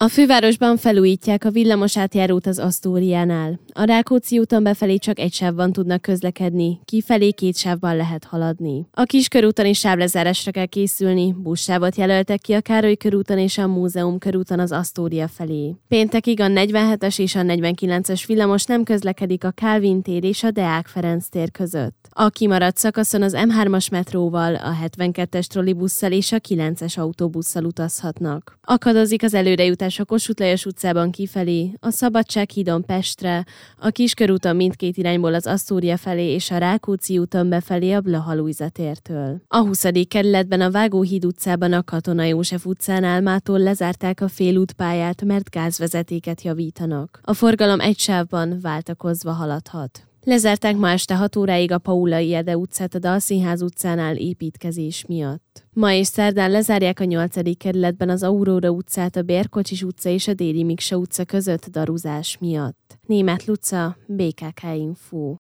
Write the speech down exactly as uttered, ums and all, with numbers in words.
A fővárosban felújítják a villamos átjárót az Asztóriánál. A Rákóczi úton befelé csak egy sávban tudnak közlekedni, kifelé két sávban lehet haladni. A Kiskörúton is sávlezárásra kell készülni, buszsávot jelöltek ki a Károly körúton és a Múzeum körúton az Asztória felé. Péntekig a negyvenhetes és a negyvenkilences villamos nem közlekedik a Kálvin tér és a Deák Ferenc tér között. A kimaradt szakaszon az em hármas metróval, a hetvenkettes trollibusszal és a kilences autóbusszal utazhatnak. Akadozik az előrejutás a Kossuth Lajos utcában kifelé, a Szabadsághídon Pestre, a Kiskörúton mindkét irányból az Asztória felé és a Rákóczi úton befelé a Blaha Lujza tértől. A huszadik kerületben a Vágóhíd utcában a Katona József utcánál mától lezárták a félútpályát, mert gázvezetéket javítanak. A forgalom egy sávban váltakozva haladhat. Lezárták ma este hat óráig a Paulay Ede utcát a Dalszínház utcánál építkezés miatt. Ma és szerdán lezárják a nyolcadik kerületben az Aurora utcát a Bérkocsis utca és a Déri Miksa utca között daruzás miatt. Németh Luca, bé ká ká Info.